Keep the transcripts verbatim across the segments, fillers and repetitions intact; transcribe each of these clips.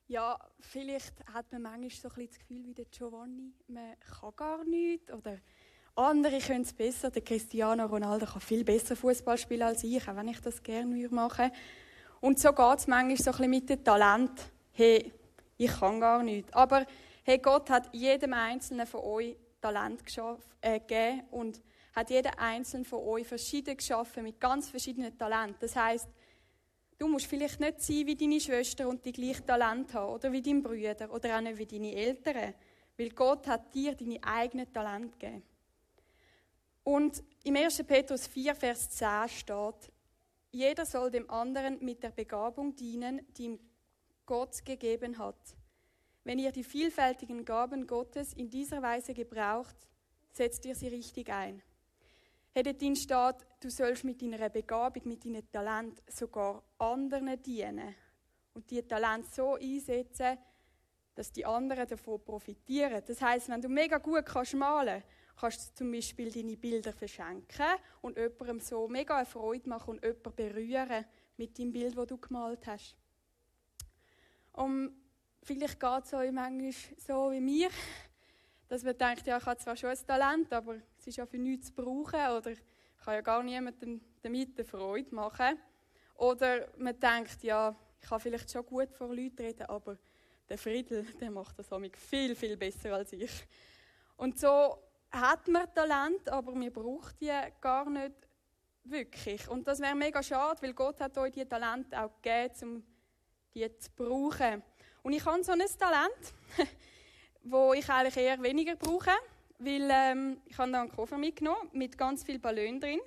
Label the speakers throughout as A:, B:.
A: Ja, vielleicht hat man manchmal so ein bisschen das Gefühl wie der Giovanni, man kann gar nichts oder andere können es besser. Der Cristiano Ronaldo kann viel besser Fußball spielen als ich, auch wenn ich das gerne machen würde. Und so geht es manchmal so ein bisschen mit dem Talent. Hey, ich kann gar nichts. Aber hey, Gott hat jedem Einzelnen von euch Talent geschaffen, äh, gegeben und hat jeden Einzelnen von euch verschieden geschaffen mit ganz verschiedenen Talenten. Das heisst, du musst vielleicht nicht sein wie deine Schwester und die gleiche Talent haben oder wie dein Bruder oder auch nicht wie deine Eltern, weil Gott hat dir deine eigenen Talente gegeben. Und im ersten Petrus vier, Vers zehn steht, jeder soll dem anderen mit der Begabung dienen, die ihm Gott gegeben hat. Wenn ihr die vielfältigen Gaben Gottes in dieser Weise gebraucht, setzt ihr sie richtig ein. Hätte drin steht, du sollst mit deiner Begabung, mit deinem Talent sogar anderen dienen und die Talent so einsetzen, dass die anderen davon profitieren. Das heisst, wenn du mega gut kannst malen, kannst du zum Beispiel deine Bilder verschenken und jemandem so mega eine Freude machen und jemanden berühren mit dem Bild, das du gemalt hast. Und vielleicht geht es euch manchmal so wie mir, dass man denkt, ja, ich habe zwar schon ein Talent, aber es ist ja für nichts zu brauchen oder ich kann ja gar niemandem damit eine Freude machen. Oder man denkt, ja, ich kann vielleicht schon gut vor Leuten reden, aber der Friedel, der macht das viel, viel besser als ich. Und so hat man Talent, aber man braucht die gar nicht wirklich. Und das wäre mega schade, weil Gott hat euch die Talente auch gegeben, um die zu brauchen. Und ich habe so ein Talent, das ich eigentlich eher weniger brauche, weil ähm, ich habe da einen Koffer mitgenommen mit ganz vielen Ballonen drin.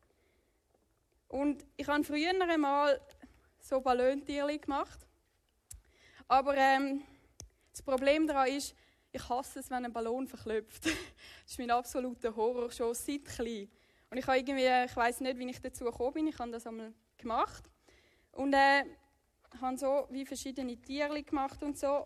A: Und ich habe früher einmal so Ballontierchen gemacht. Aber ähm, das Problem daran ist, ich hasse es, wenn ein Ballon verklopft. Das ist mein absoluter Horror, schon seit klein. Und ich habe irgendwie, ich weiss nicht, wie ich dazu gekommen bin. Ich habe das einmal gemacht. Und äh, habe so wie verschiedene Tierchen gemacht und so.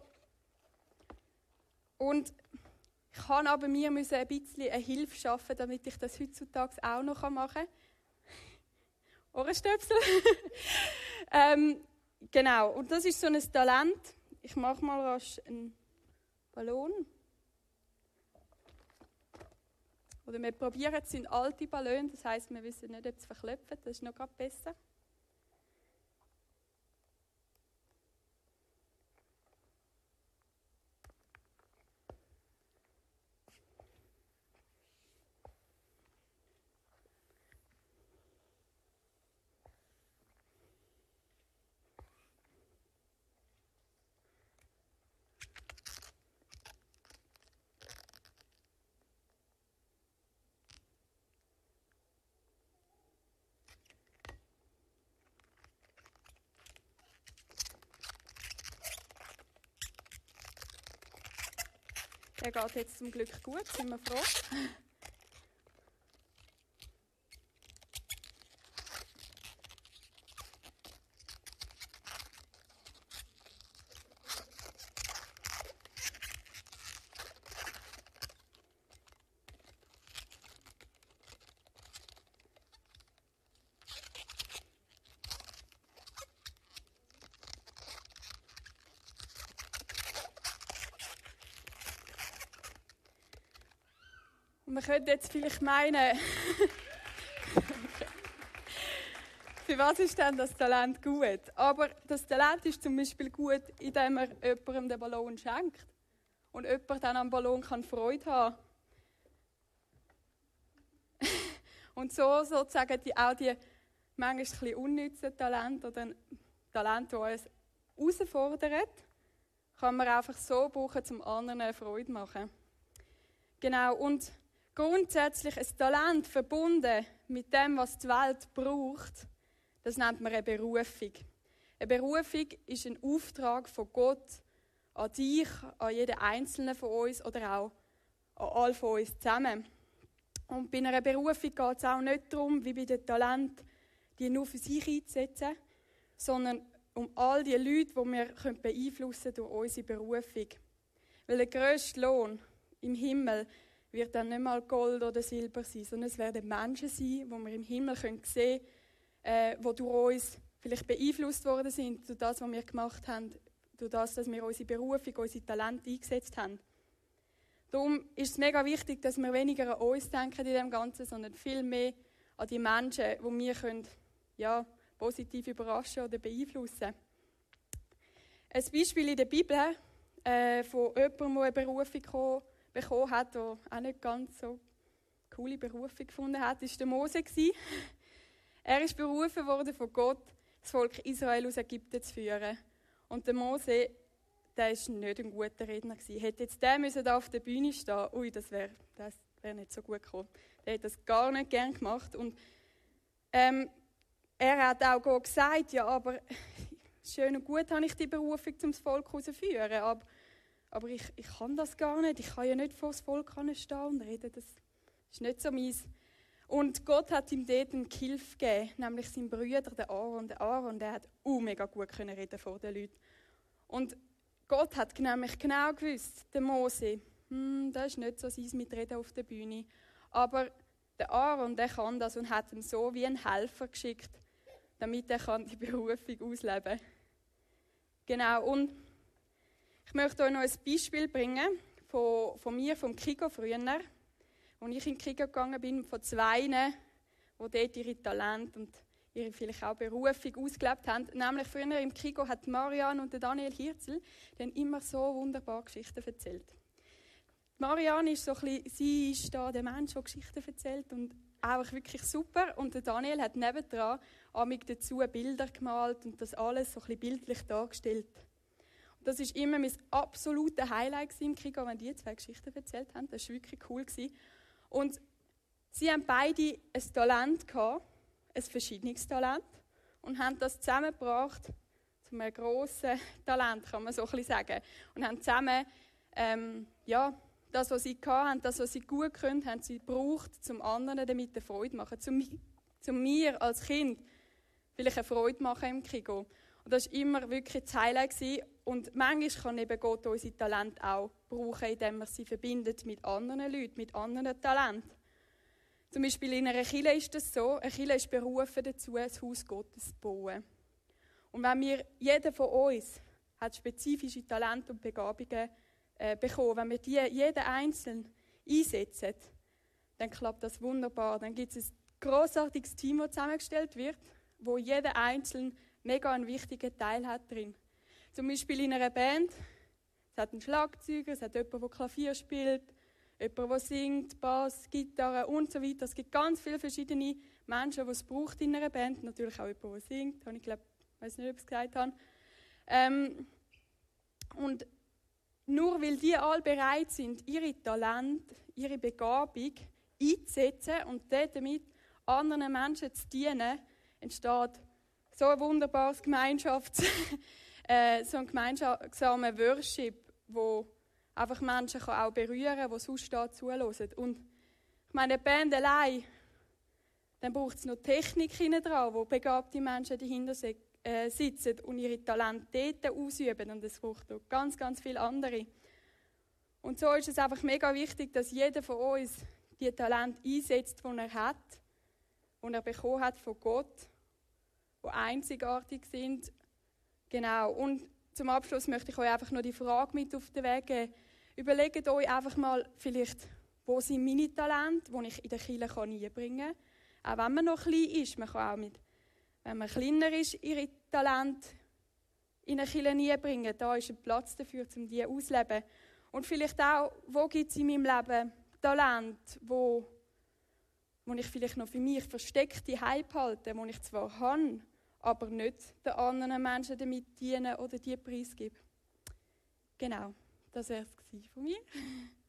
A: Und ich kann aber mir ein bisschen eine Hilfe schaffen, damit ich das heutzutage auch noch machen kann. Ohrenstöpsel. ähm, genau, und das ist so ein Talent. Ich mache mal rasch einen Ballon. Oder wir probieren, es sind alte Ballone, das heisst, wir wissen nicht, ob es verklopft. Das ist noch gerade besser. Der geht jetzt zum Glück gut, sind wir froh. Und man könnte jetzt vielleicht meinen, für was ist denn das Talent gut? Aber das Talent ist zum Beispiel gut, indem man jemandem den Ballon schenkt. Und jemand dann am Ballon kann Freude haben. Und so sozusagen die, auch die manchmal ein bisschen unnützen Talente oder Talente, die uns herausfordern, kann man einfach so brauchen, um anderen eine Freude zu machen. Genau, und grundsätzlich ein Talent verbunden mit dem, was die Welt braucht, das nennt man eine Berufung. Eine Berufung ist ein Auftrag von Gott an dich, an jeden Einzelnen von uns oder auch an alle von uns zusammen. Und bei einer Berufung geht es auch nicht darum, wie bei den Talenten, die nur für sich einzusetzen, sondern um all die Leute, die wir beeinflussen können durch unsere Berufung. Weil der grösste Lohn im Himmel wird dann nicht mal Gold oder Silber sein, sondern es werden Menschen sein, die wir im Himmel sehen können, äh, die durch uns vielleicht beeinflusst worden sind, durch das, was wir gemacht haben, durch das, dass wir unsere Berufung, unsere Talente eingesetzt haben. Darum ist es mega wichtig, dass wir weniger an uns denken in dem Ganzen, sondern viel mehr an die Menschen, die wir können, ja, positiv überraschen oder beeinflussen. Ein Beispiel in der Bibel äh, von jemandem, der eine Berufung bekommen hat, der auch nicht ganz so eine coole Berufung gefunden hat, war der Mose. Er ist berufen worden von Gott, das Volk Israel aus Ägypten zu führen. Und der Mose, der war nicht ein guter Redner. Hätte jetzt der müssen da auf der Bühne stehen, ui, das wäre das wär nicht so gut gekommen. Der hat das gar nicht gern gemacht. Und ähm, er hat auch Gott gesagt, ja, aber schön und gut habe ich die Berufung, um das Volk herauszuführen, aber, aber ich, ich kann das gar nicht. Ich kann ja nicht vor das Volk stehen und reden. Das ist nicht so meins. Und Gott hat ihm dort einen Hilfe gegeben, nämlich seinen Bruder, den Aaron. Der Aaron, der hat auch mega gut können reden vor den Leuten. Und Gott hat nämlich genau gewusst, der Mose, hm, das ist nicht so sein mit Reden auf der Bühne. Aber der Aaron, der kann das und hat ihm so wie einen Helfer geschickt, damit er die Berufung ausleben kann. Genau, und ich möchte euch noch ein Beispiel bringen von, von mir, vom Kigo früher, als ich in den Kigo gegangen bin, von zwei, die dort ihre Talente und ihre vielleicht auch Berufung ausgelebt haben. Nämlich früher im Kigo hat Marianne und Daniel Hirzel dann immer so wunderbar Geschichten erzählt. Marianne ist so ein bisschen, sie ist da der Mensch, der Geschichten erzählt und auch wirklich super. Und der Daniel hat nebendran amig dazu Bilder gemalt und das alles so ein bisschen bildlich dargestellt. Und das war immer mein absolutes Highlight im Kigo, wenn die zwei Geschichten erzählt haben. Das war wirklich cool. Und sie haben beide ein Talent gehabt, ein verschiedenes Talent, und haben das zusammengebracht zu einem grossen Talent, kann man so ein bisschen sagen. Und haben zusammen, ähm, ja, das, was sie hatten, das, was sie gut können, haben sie gebraucht, zum anderen damit eine Freude zu machen. Zum, zum mir als Kind vielleicht eine Freude machen im Kigo. Und das war immer wirklich das Highlight. Und manchmal kann eben Gott unsere Talente auch brauchen, indem er sie verbindet mit anderen Leuten, mit anderen Talenten. Zum Beispiel in einer Kirche ist das so, eine Kirche ist berufen dazu, das Haus Gottes zu bauen. Und wenn wir, jeder von uns hat spezifische Talente und Begabungen äh, bekommen, wenn wir die jeden einzeln einsetzen, dann klappt das wunderbar. Dann gibt es ein grossartiges Team, das zusammengestellt wird, wo jeder einzelne mega einen wichtigen Teil hat drin. Zum Beispiel in einer Band, es hat einen Schlagzeuger, es hat jemanden, der Klavier spielt, jemand, der singt, Bass, Gitarre und so weiter. Es gibt ganz viele verschiedene Menschen, die es braucht in einer Band. Natürlich auch jemand, der singt. Ich glaube, ich weiß nicht, ob ich es gesagt habe. Ähm, und nur weil die alle bereit sind, ihre Talente, ihre Begabung einzusetzen und damit anderen Menschen zu dienen, entsteht so ein wunderbares Gemeinschafts-, äh, so ein gemeinsamer Worship, wo einfach Menschen kann auch berühren kann, die sonst da zuhören. Und ich meine, eine Band allein, dann braucht es noch Technik hinten dran, wo begabte Menschen dahinter äh, sitzen und ihre Talente dort ausüben. Und es braucht noch ganz, ganz viele andere. Und so ist es einfach mega wichtig, dass jeder von uns die Talente einsetzt, die er hat, die er bekommen hat von Gott, die einzigartig sind. Genau. Und zum Abschluss möchte ich euch einfach noch die Frage mit auf den Weg geben. Überlegt euch einfach mal vielleicht, wo sind meine Talente, die ich in der Kirche einbringen kann. Auch wenn man noch klein ist, man kann auch mit, wenn man kleiner ist, ihre Talente in eine Kirche einbringen. Da ist ein Platz dafür, um die auszuleben. Und vielleicht auch, wo gibt es in meinem Leben Talente, wo, wo ich vielleicht noch für mich versteckt die Heim behalte, die ich zwar habe, aber nicht den anderen Menschen damit dienen oder die preisgeben. Genau, das wäre es von mir.